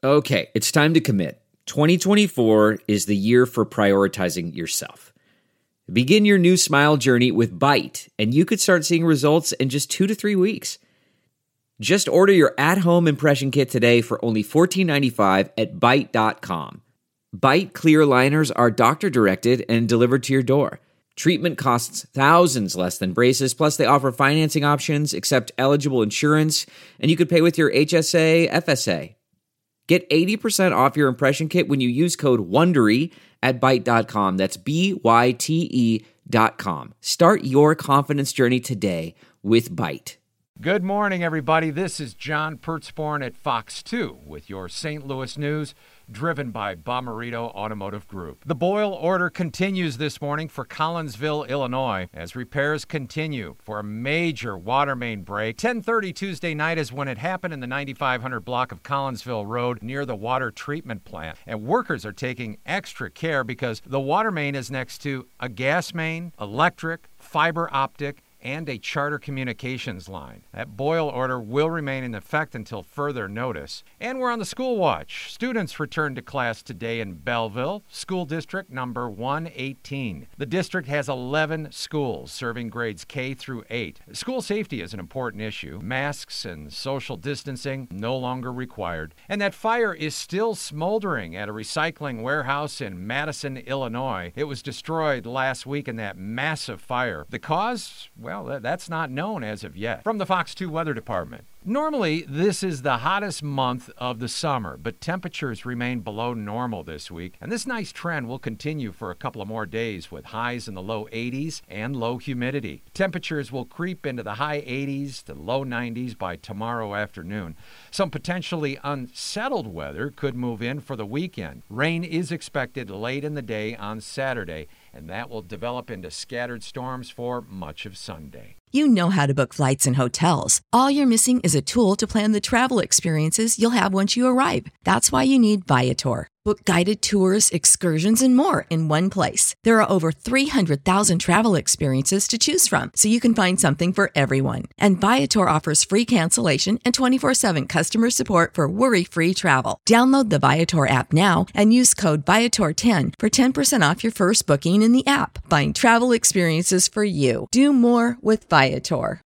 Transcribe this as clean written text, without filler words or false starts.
Okay, it's time to commit. 2024 is the year for prioritizing yourself. Begin your new smile journey with Byte, and you could start seeing results in just 2 to 3 weeks. Just order your at-home impression kit today for only $14.95 at Byte.com. Byte clear liners are doctor-directed and delivered to your door. Treatment costs thousands less than braces, plus they offer financing options, accept eligible insurance, and you could pay with your HSA, FSA. Get 80% off your impression kit when you use code WONDERY at Byte.com. That's BYTE.com. Start your confidence journey today with Byte. Good morning, everybody. This is John Pertzborn at Fox 2 with your St. Louis news, driven by Bomarito Automotive Group. The boil order continues this morning for Collinsville, Illinois, as repairs continue for a major water main break. 10:30 Tuesday night is when it happened in the 9500 block of Collinsville Road near the water treatment plant. And workers are taking extra care because the water main is next to a gas main, electric, fiber optic, and a charter communications line. That boil order will remain in effect until further notice. And we're on the school watch. Students return to class today in Belleville, school district number 118. The district has 11 schools serving grades K through 8. School safety is an important issue. Masks and social distancing no longer required. And that fire is still smoldering at a recycling warehouse in Madison, Illinois. It was destroyed last week in that massive fire. The cause? Well, that's not known as of yet. From the Fox 2 Weather Department. Normally, this is the hottest month of the summer, but temperatures remain below normal this week, and this nice trend will continue for a couple of more days with highs in the low 80s and low humidity. Temperatures will creep into the high 80s to low 90s by tomorrow afternoon. Some potentially unsettled weather could move in for the weekend. Rain is expected late in the day on Saturday, and that will develop into scattered storms for much of Sunday. You know how to book flights and hotels. All you're missing is a tool to plan the travel experiences you'll have once you arrive. That's why you need Viator. Book guided tours, excursions, and more in one place. There are over 300,000 travel experiences to choose from, so you can find something for everyone. And Viator offers free cancellation and 24/7 customer support for worry-free travel. Download the Viator app now and use code Viator10 for 10% off your first booking in the app. Find travel experiences for you. Do more with Viator.